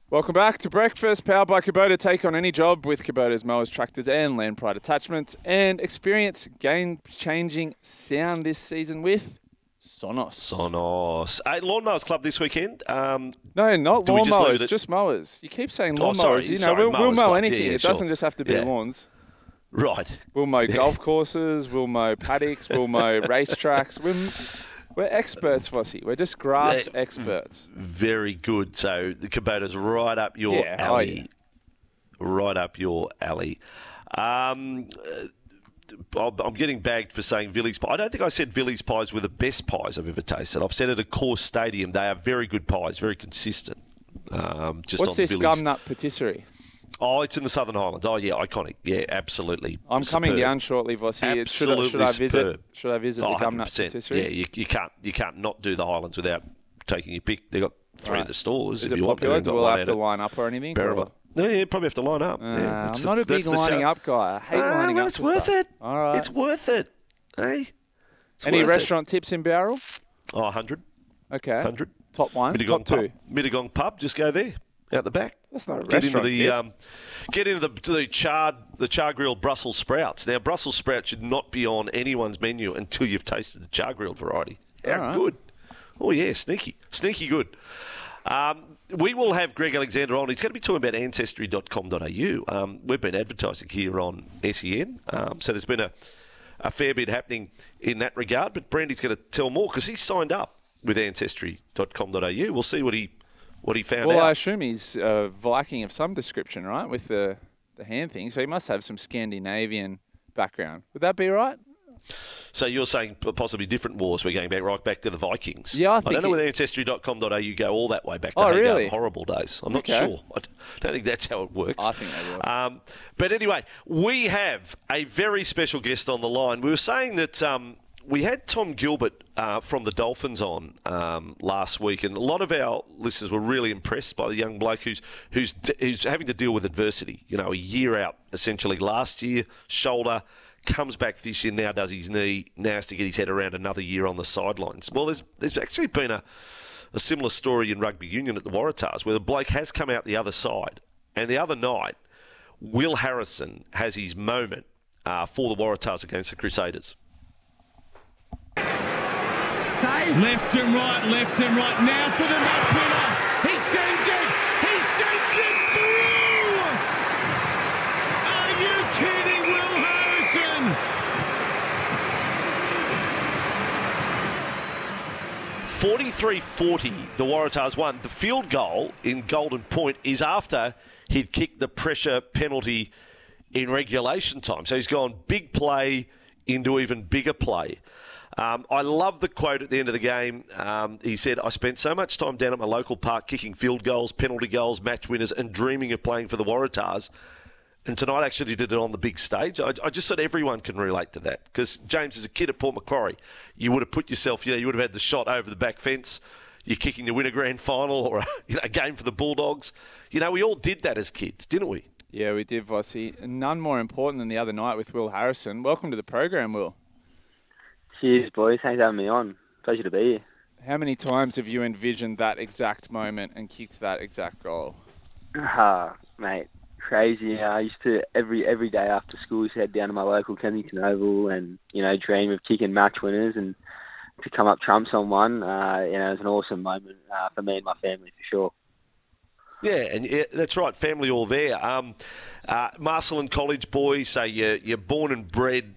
Welcome back to Breakfast, powered by Kubota. Take on any job with Kubota's mowers, tractors and Land Pride attachments and experience game-changing sound this season with Sonos. Hey, Lawnmowers Club this weekend. No, not lawnmowers, just mowers. You keep saying lawnmowers. We'll mow anything. Yeah, it doesn't just have to be lawns. Right. We'll mow golf courses, we'll mow paddocks, we'll mow racetracks. We're experts, Vossi. We're just grass experts. Very good. So the Kubota's right up your alley. Right up your alley. I'm getting bagged for saying Villiers pie. I don't think I said Villiers pies were the best pies I've ever tasted. I've said at a course stadium they are very good pies, very consistent. What's this gum nut patisserie? Oh, it's in the Southern Highlands. Oh, yeah, iconic. Yeah, absolutely. I'm coming down shortly, Vossi. Should I visit the gum nut 100%. patisserie? Yeah, you can't not do the Highlands without taking your pick. They've got three of the stores. Is if it you popular? Want Do we have to line up or anything? No, you probably have to line up. I'm not a big lining up guy. I hate lining up. It's worth it. All right. It's worth it. Hey? Any restaurant tips in Bowral? 100. Okay. 100. Top one, top two. Mittagong pub, just go there, out the back. That's not a restaurant tip. Get into the char grilled Brussels sprouts. Now, Brussels sprouts should not be on anyone's menu until you've tasted the char grilled variety. How good. Oh, yeah, sneaky good. We will have Greg Alexander on. He's going to be talking about ancestry.com.au. We've been advertising here on SEN, so there's been a fair bit happening in that regard, but Brandy's going to tell more because he's signed up with ancestry.com.au. We'll see what he found out. Well, I assume he's a Viking of some description, right, with the hand thing, so he must have some Scandinavian background. Would that be right? So you're saying possibly different wars. We're going right back to the Vikings. Yeah, I don't know whether ancestry.com.au go all that way back to really? horrible days. I'm not sure. I don't think that's how it works. I think they will. But anyway, we have a very special guest on the line. We were saying that we had Tom Gilbert from the Dolphins on last week, and a lot of our listeners were really impressed by the young bloke who's having to deal with adversity. You know, a year out essentially last year, shoulder. Comes back this year, now does his knee, now has to get his head around another year on the sidelines. Well, there's actually been a similar story in rugby union at the Waratahs where the bloke has come out the other side. And the other night, Will Harrison has his moment for the Waratahs against the Crusaders. Left and right, now for the match winner. He sends it through! Are you kidding, Will Harrison? 43-40, the Waratahs won. The field goal in Golden Point is after he'd kicked the pressure penalty in regulation time. So he's gone big play into even bigger play. I love the quote at the end of the game. He said, "I spent so much time down at my local park kicking field goals, penalty goals, match winners, and dreaming of playing for the Waratahs. And tonight actually did it on the big stage." I just said everyone can relate to that. Because, James, as a kid at Port Macquarie, you would have put yourself, you would have had the shot over the back fence. You're kicking to win a grand final or a game for the Bulldogs. We all did that as kids, didn't we? Yeah, we did, Vossi. None more important than the other night with Will Harrison. Welcome to the program, Will. Cheers, boys. Thanks for having me on. Pleasure to be here. How many times have you envisioned that exact moment and kicked that exact goal? Mate, crazy. I used to, every day after school, head down to my local Kensington Oval and, dream of kicking match winners and to come up trumps on one. It was an awesome moment for me and my family, for sure. Yeah, and that's right. Family all there. Marcelin College boys, so you're born and bred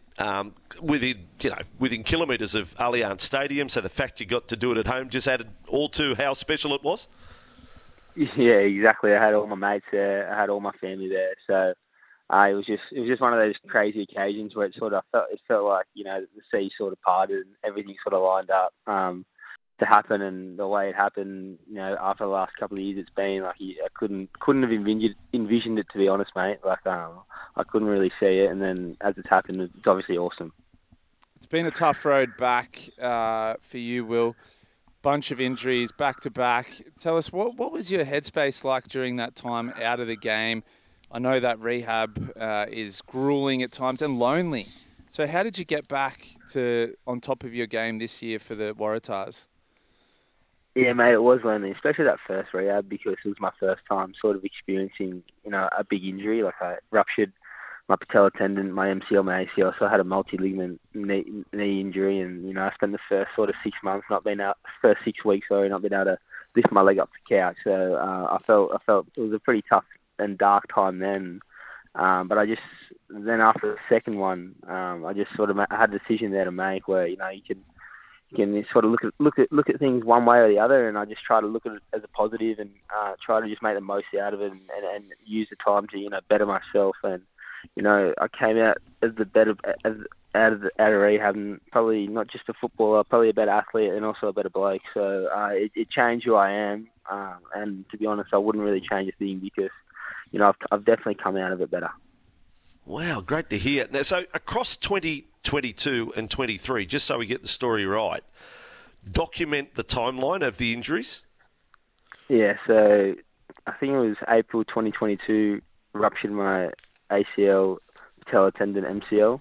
within kilometres of Allianz Stadium. So the fact you got to do it at home just added all to how special it was. Yeah, exactly. I had all my mates there. I had all my family there. So it was just one of those crazy occasions where it felt like the sea sort of parted and everything sort of lined up to happen. And the way it happened, after the last couple of years, it's been like I couldn't have envisioned it, to be honest, mate. Like I couldn't really see it, and then as it's happened, it's obviously awesome. It's been a tough road back for you, Will. Bunch of injuries back to back. Tell us, what was your headspace like during that time out of the game? I know that rehab is grueling at times and lonely. So how did you get back to on top of your game this year for the Waratahs? Yeah, mate, it was lonely, especially that first rehab because it was my first time sort of experiencing, a big injury. Like I ruptured my patella tendon, my MCL, my ACL, so I had a multi-ligament knee injury, and I spent the first sort of 6 months first 6 weeks, not being able to lift my leg up the couch. So I felt it was a pretty tough and dark time then. But then after the second one, I just sort of had a decision there to make where you can sort of look at things one way or the other, and I just try to look at it as a positive and try to just make the most out of it and use the time to better myself. And I came out as the better out of rehab, and probably not just a footballer, probably a better athlete and also a better bloke. So it changed who I am, and to be honest, I wouldn't really change a thing because I've definitely come out of it better. Wow, great to hear. Now, so across 2022 and 23, just so we get the story right, document the timeline of the injuries. Yeah, so I think it was April 2022, ruptured my ACL, patella tendon, MCL.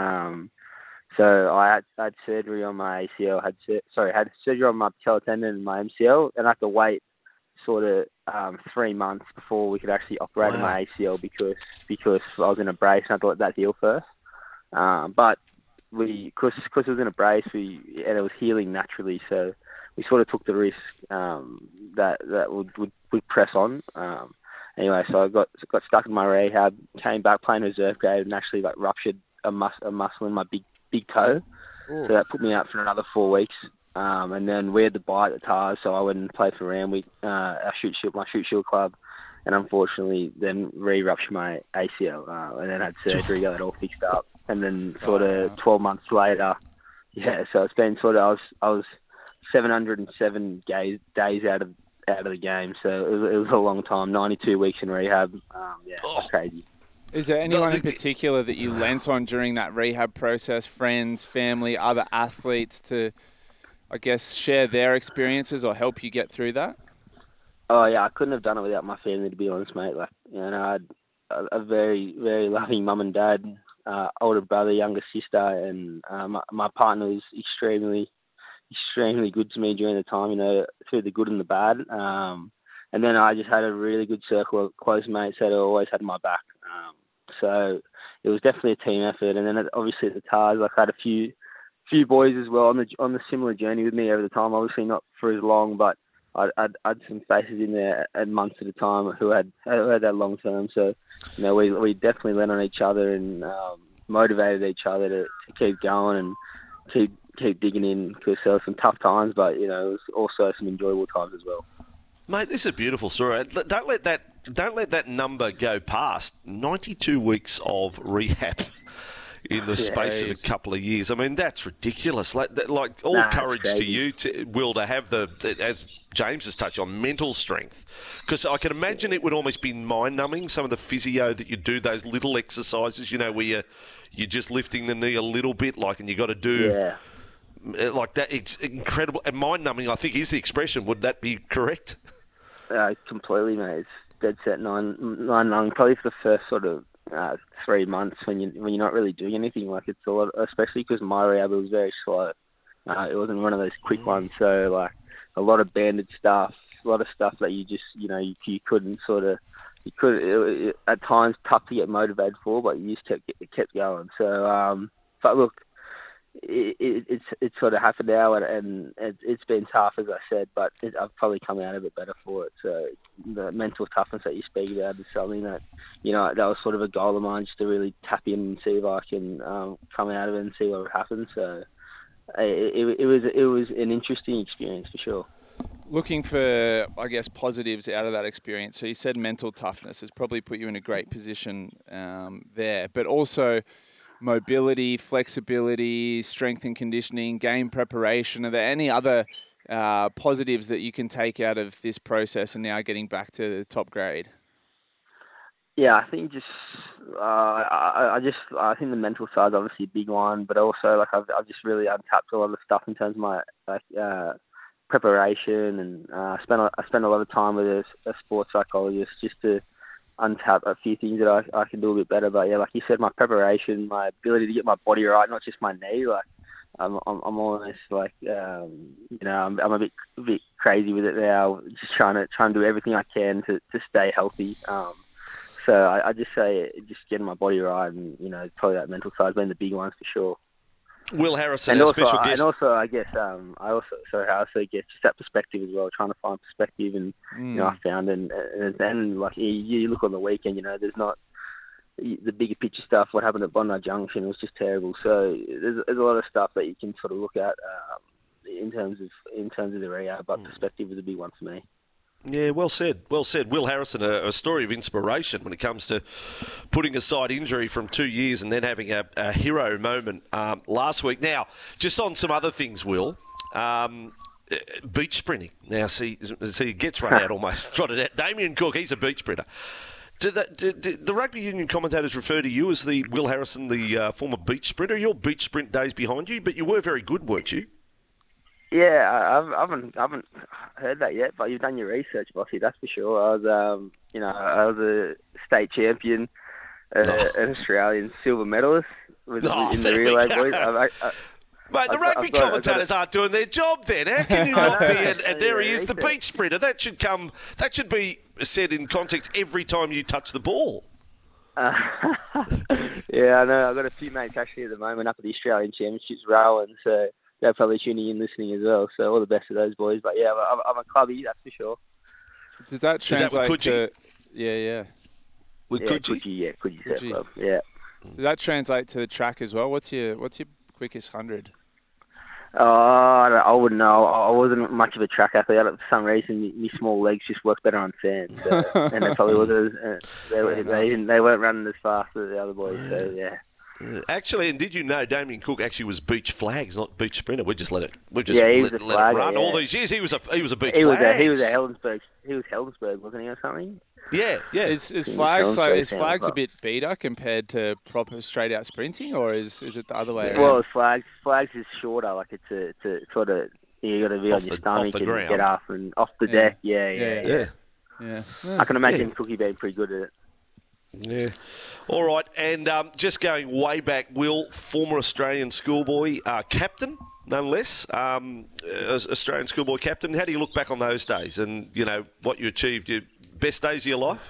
So I had surgery on my ACL, had surgery on my patella tendon and my MCL, and I had to wait sort of 3 months before we could actually operate on my ACL because I was in a brace and I had to let that heal first. But because it was in a brace, and it was healing naturally, so we sort of took the risk that would press on. Anyway, so I got stuck in my rehab, came back playing reserve grade, and actually ruptured a muscle in my big toe. Ooh. So that put me out for another 4 weeks. And then we had the bye at the Tars, so I went and played for Randwick, my shoot shield club, and unfortunately then re-ruptured my ACL, and then had surgery, got it all fixed up, and then sort of 12 months later, so it's been sort of I was 707 days out of the game, so it was a long time, 92 weeks in rehab, crazy. Is there anyone in particular that you lent on during that rehab process, friends, family, other athletes to, I guess, share their experiences or help you get through that? Oh yeah, I couldn't have done it without my family, to be honest, mate. I had a very, very loving mum and dad, older brother, younger sister, and my partner was extremely, extremely good to me during the time, through the good and the bad. And then I just had a really good circle of close mates that always had my back. So it was definitely a team effort. And then obviously at the Tars, I had a few boys as well on the similar journey with me over the time. Obviously not for as long, but I'd some faces in there at months at a time who had that long term. So we definitely lent on each other and motivated each other to keep going and keep digging in, because there were some tough times, but it was also some enjoyable times as well. Mate, this is a beautiful story. Don't let that number go past. 92 weeks of rehab in the space of a couple of years. I mean, that's ridiculous. Courage to you, Will, to have as James has touched on, mental strength. Because I can imagine it would almost be mind-numbing, some of the physio that you do, those little exercises, where you're just lifting the knee a little bit, and you got to do like that. It's incredible. And mind-numbing, I think, is the expression. Would that be correct? Completely, mate. It's dead set nine long. Probably for the first sort of 3 months when you're not really doing anything. It's a lot, especially because my rehab was very slow. It wasn't one of those quick ones. So a lot of banded stuff, a lot of stuff that you just you couldn't sort of it at times tough to get motivated for, but you just kept going. So but look, it's sort of happened now, and it's been tough, as I said, but I've probably come out of it better for it. So the mental toughness that you speak about is something that, that was sort of a goal of mine, just to really tap in and see if I can come out of it and see what happens. So it was an interesting experience for sure. Looking for, I guess, positives out of that experience. So you said mental toughness has probably put you in a great position there, but also mobility, flexibility, strength and conditioning, game preparation. Are there any other positives that you can take out of this process and now getting back to the top grade? Yeah, I think I think the mental side is obviously a big one, but also I've just really untapped a lot of stuff in terms of my preparation, and I spent a lot of time with a sports psychologist just to untap a few things that I can do a bit better. But yeah, like you said, my preparation, my ability to get my body right, not just my knee. I'm almost like, I'm a bit crazy with it now. Just trying to do everything I can to stay healthy. So I just say just getting my body right, and probably that mental side's been the big ones for sure. Will Harrison, our special guest. And also, I guess, I also get just that perspective as well, trying to find perspective, and I found, and like you look on the weekend, there's not the bigger picture stuff. What happened at Bondi Junction was just terrible. So there's a lot of stuff that you can sort of look at in terms of the rehab, but perspective is a big one for me. Yeah, well said. Well said. Will Harrison, a story of inspiration when it comes to putting aside injury from 2 years and then having a hero moment last week. Now, just on some other things, Will, beach sprinting. Now, see, he gets run out almost, trotted out. Damien Cook, he's a beach sprinter. Did the rugby union commentators refer to you as the Will Harrison, the former beach sprinter? Your beach sprint days behind you, but you were very good, weren't you? Yeah, I haven't heard that yet, but you've done your research, Bossy, that's for sure. I was a state champion, an Australian silver medalist in the relay boys. Mate, the rugby commentators aren't doing their job then. How can you not be? And there he is, the beach sprinter. That should be said in context every time you touch the ball. Yeah, I know. I've got a few mates actually at the moment up at the Australian Championships rowing, so they're probably tuning in, listening as well. So all the best to those boys. But yeah, I'm a clubby, that's for sure. Does that translate to? Yeah. Coogee Club. Yeah. Does that translate to the track as well? What's your quickest 100? I wouldn't know. I wasn't much of a track athlete. For some reason, my small legs just work better on sand. So, and they probably wasn't. They weren't running as fast as the other boys. So yeah. Actually, and did you know Damien Cook actually was beach flags, not beach sprinter? We just let it run all these years. He was a beach flags. He was a Helensburgh. He was Helensburgh, wasn't he, or something? Yeah. Is flags a bit beater compared to proper straight out sprinting, or is it the other way around? Well, flags is shorter. Like it's a sort of you got to be on your stomach and get up and off the deck. Yeah. I can imagine Cookie being pretty good at it. Yeah. All right. And just going way back, Will, former Australian schoolboy captain, nonetheless, Australian schoolboy captain. How do you look back on those days and, what you achieved? Your best days of your life?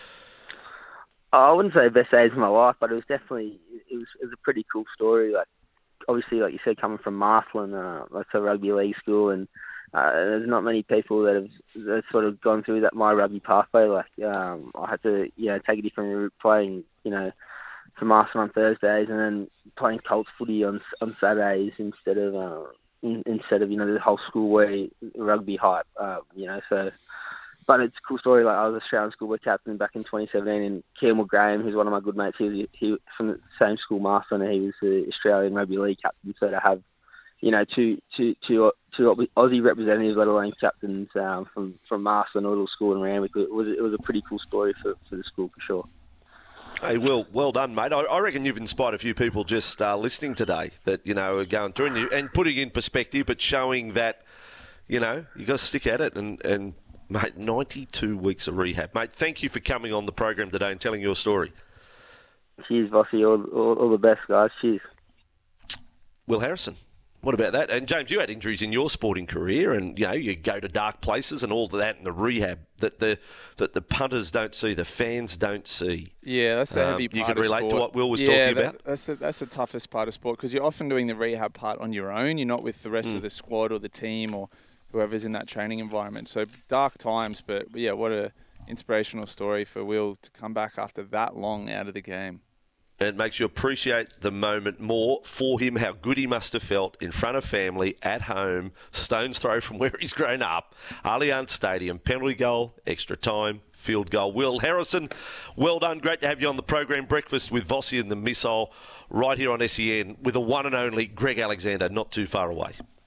I wouldn't say best days of my life, but it was definitely, it was a pretty cool story. Like, obviously, like you said, coming from Marthlan, that's a rugby league school, and there's not many people that have sort of gone through my rugby pathway. Like I had to, take a different route, playing, for Marthlan on Thursdays, and then playing Colts footy on Saturdays instead of the whole schoolboy rugby hype. So. But it's a cool story. Like I was Australian schoolboy captain back in 2017, and Campbell Graham, who's one of my good mates, he from the same school, Marthlan, and he was the Australian rugby league captain. So to have, two Aussie representatives, let alone captains from Marthlan, a little school in Randwick, it was a pretty cool story for the school for sure. Hey, Will, well done, mate. I reckon you've inspired a few people just listening today that are going through and putting in perspective, but showing that you got to stick at it and. Mate, 92 weeks of rehab. Mate, thank you for coming on the program today and telling your story. Cheers, Bossy. All the best, guys. Cheers. Will Harrison, what about that? And James, you had injuries in your sporting career, and you go to dark places and all of that, and the rehab that the punters don't see, the fans don't see. Yeah, that's the heavy part. You can relate to what Will was talking about. That's the toughest part of sport, because you're often doing the rehab part on your own. You're not with the rest of the squad or the team or whoever's in that training environment. So dark times, but yeah, what a inspirational story for Will to come back after that long out of the game. It makes you appreciate the moment more for him, how good he must have felt in front of family, at home, stone's throw from where he's grown up, Allianz Stadium, penalty goal, extra time, field goal. Will Harrison, well done. Great to have you on the program. Breakfast with Vossi and the Missile right here on SEN with the one and only Greg Alexander, not too far away.